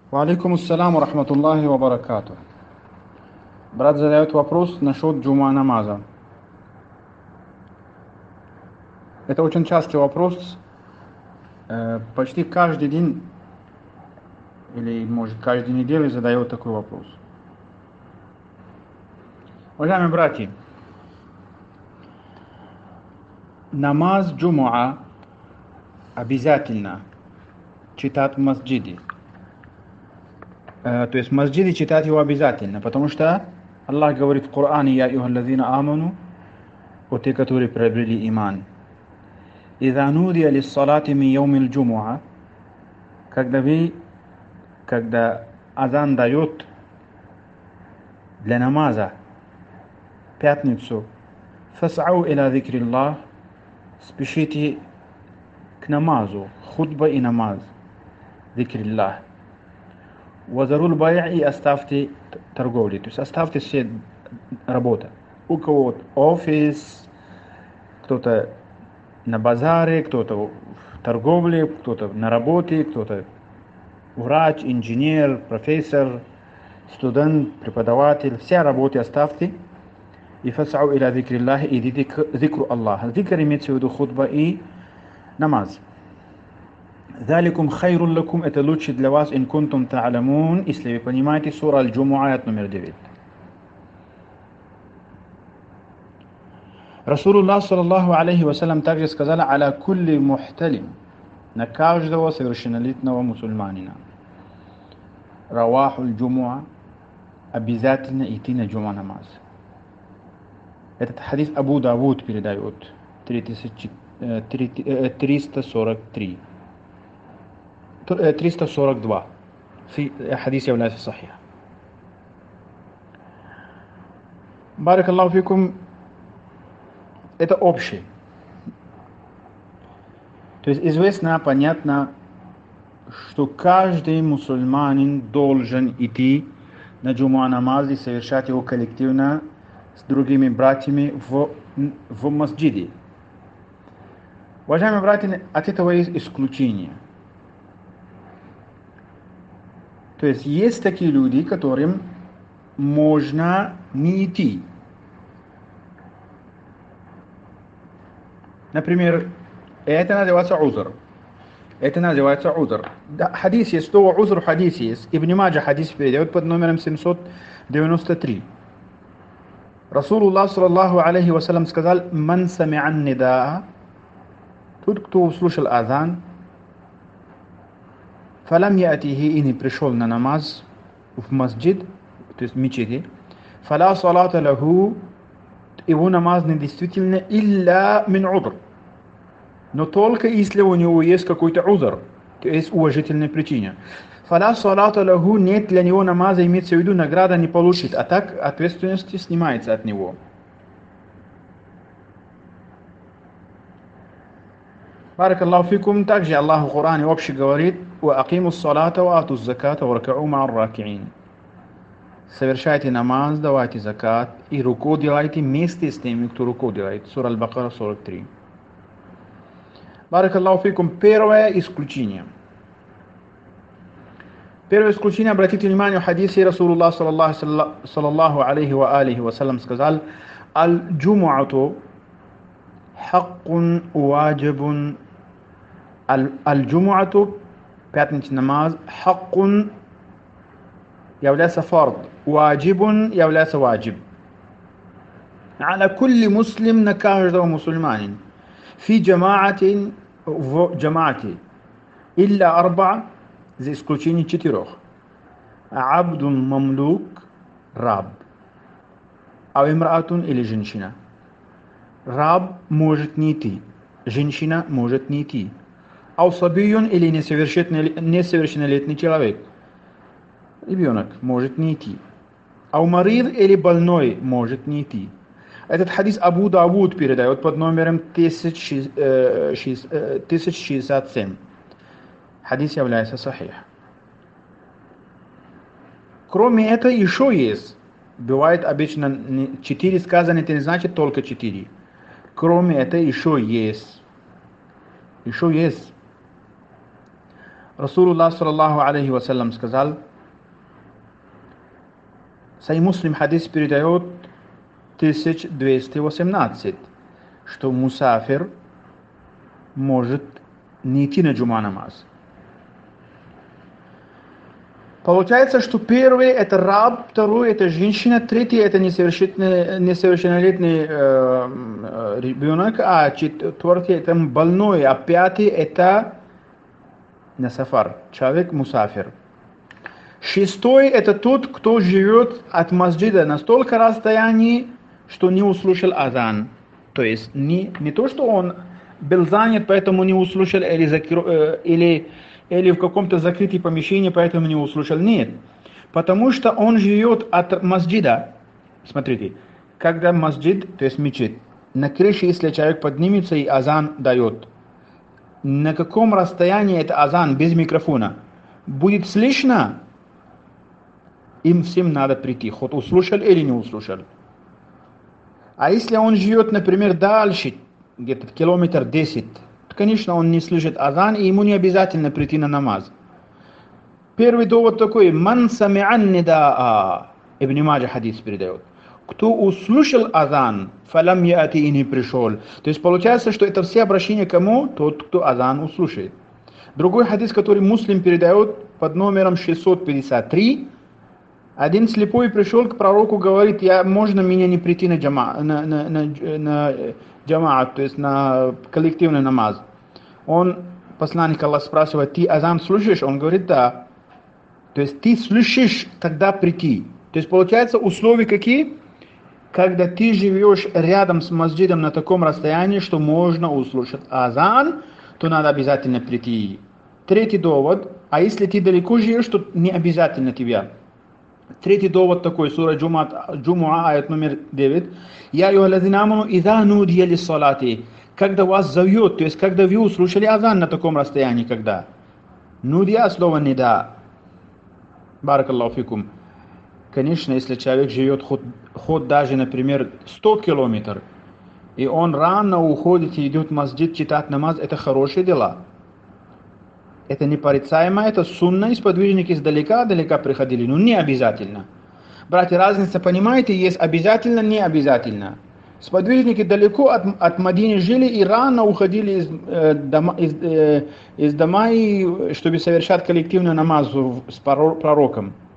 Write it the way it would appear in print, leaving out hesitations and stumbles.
Валейкум ассаляму рахматуллахи ва баракату. Брат задает вопрос насчет джума намаза. Это очень частый вопрос. Почти каждый день или, может, каждую неделю задает такой вопрос. Уважаемые братья, намаз джумуа обязательно читать в масджиде. То есть в масджиде читать его обязательно, потому что Аллах говорит в Коране: «Я айюхаллазина аману», о те, которые приобрели иман. «Иза нудия лиссалати мин яумил джумуа», когда азан дает для намаза в пятницу, «Фас'ау иля зикриллах», спешите к намазу, хутба и намаз, зикриллах. «Вазарул бай'а», и оставьте торговли, то есть оставьте все работы. У кого офис, кто-то на базаре, кто-то в торговле, кто-то на работе, кто-то врач, инженер, профессор, студент, преподаватель, все работы оставьте. И фас'ау иля зикриллахи, идите к зикру Аллаха. Зикр имеется в виду хутба и намаз. «Заликум хайрун лакум», это лучше для вас, ин кунтум та'алямун, если вы понимаете. Сура Аль-Джумуа, аят номер 9. Расулуллах саллаллаху алейхи вассалям также сказал: «Аля кулли мухталим», на каждого совершеннолетнего мусульманина. Равахуль джумуа, обязательно идти на джума намаз. Этот хадис Абу Давуд передает, 342. Хадис является сахих. Барак Аллаху фикум. Это общее. То есть известно, понятно, что каждый мусульманин должен идти на джума намаз и совершать его коллективно с другими братьями в масджиде. Уважаемые братья, от этого есть исключение. То есть такие люди, которым можно не идти. Например, это называется узр. Да, хадис есть, что узр хадис есть. Ибн Маджа хадис передает под номером 793. Расулуллах саллаллаху алейхи вассалям сказал: «Ман сами'ан нидаа», тот, кто услышал азан, фалам яатихи, и не пришел на намаз в масджид, то есть в мечети, фала салата лаху, его намаз не действительно, илля мин удр, но только если у него есть какой-то узр, то есть уважительная причина. Фала салата лаху, нет для него намаза, имеется в виду, награда не получит, а так ответственность снимается от него. Барак Аллаху фикум. Также Аллах в Коране вообще говорит: «Ва акиму ссалата ва ату заката ва ракау ма'ар ракиин». Совершайте намаз, давайте закат и руку делайте вместе с теми, кто руку делает. Сура Аль-Бакара 43. Барак Аллаху фикум. Первое исключение, обратите внимание, в хадисе Расулуллах саллаллаху алейхи ва алихи вассалям сказал: «Аль-джумуату хаккун ваджибун». Аль-джумуату, пятничный намаз, хаккун является фард, ваджибун является ваджиб. Аля кулли муслим, на каждого мусульманин. Фи джамаатин, в джамаате. Илля арба, за исключением 4. Абдун мамлук, раб. А имраатун, или женщина. Раб может не идти, женщина может не идти. Ау сабиюн, или несовершеннолетний человек, ребенок, может не идти. Ау марид, или больной, может не идти. Этот хадис Абу Давуд передает под номером 1067. Хадис является сахих. Кроме этого еще есть. Бывает обычно 4 сказано, это не значит только 4. Кроме этого еще есть. Расулуллах саллаллаху алейхи вассалям сказал, Сахих Муслим хадис передает 1218, что мусафир может не идти на джума намаз. Получается, что первый это раб, второй это женщина, третий это несовершеннолетний ребенок, а четвертый это больной, а пятый это на сафар, человек мусафир. Шестой это тот, кто живет от масджида на столько расстоянии, что не услышал азан. То есть не то, что он был занят, поэтому не услышал, или в каком-то закрытом помещении, поэтому не услышал. Нет. Потому что он живет от масджида. Смотрите, когда масджид, то есть мечеть, на крыше, если человек поднимется и азан дает, на каком расстоянии это азан без микрофона будет слышно, им всем надо прийти, хоть услышал или не услышал. А если он живет, например, дальше, где-то километр 10, то, конечно, он не слышит азан, и ему не обязательно прийти на намаз. Первый довод такой, «Ман сами'ан нидаа», Ибн Маджа хадис передает. Кто услышал азан, фалам яати и не пришел. То есть получается, что это все обращения к кому? Тот, кто азан услышит. Другой хадис, который Муслим передает под номером 653, один слепой пришел к пророку, говорит, можно меня не прийти на джамаат, то есть на коллективный намаз. Посланник Аллаха спрашивает, ты азан слышишь? Он говорит, да. То есть ты слышишь, тогда прийти. То есть получается условия какие? Когда ты живешь рядом с масджидом на таком расстоянии, что можно услышать азан, то надо обязательно прийти. Третий довод, а если ты далеко живешь, то не обязательно тебя. Третий довод такой, сура Джумуа, аят номер 9. Я юхаллазина аману иза нудия лиссалати. Когда вас зовет, то есть когда вы услышали азан на таком расстоянии, когда? Нудия слово нида. Баракаллаху фикум. Конечно, если человек живет хоть даже, например, 100 километров, и он рано уходит и идет в масджид читать намаз, это хорошие дела. Это непорицаемо, это сунна, и сподвижники издалека приходили, но не обязательно. Братья, разница, понимаете, есть обязательно, не обязательно. Сподвижники далеко от Мадины жили и рано уходили из дома, чтобы совершать коллективный намаз с пророком.